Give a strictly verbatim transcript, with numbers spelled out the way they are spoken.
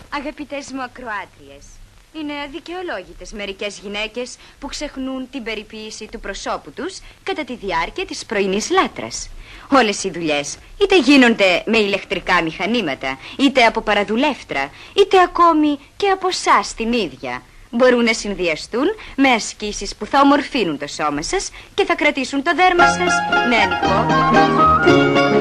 Αγαπητές μου ακροάτριες, είναι αδικαιολόγητες μερικές γυναίκες που ξεχνούν την περιποίηση του προσώπου τους κατά τη διάρκεια της πρωινής λάτρας. Όλες οι δουλειές, είτε γίνονται με ηλεκτρικά μηχανήματα, είτε από παραδουλεύτρα, είτε ακόμη και από εσάς την ίδια, μπορούν να συνδυαστούν με ασκήσεις που θα ομορφύνουν το σώμα σας και θα κρατήσουν το δέρμα σας νεανικό.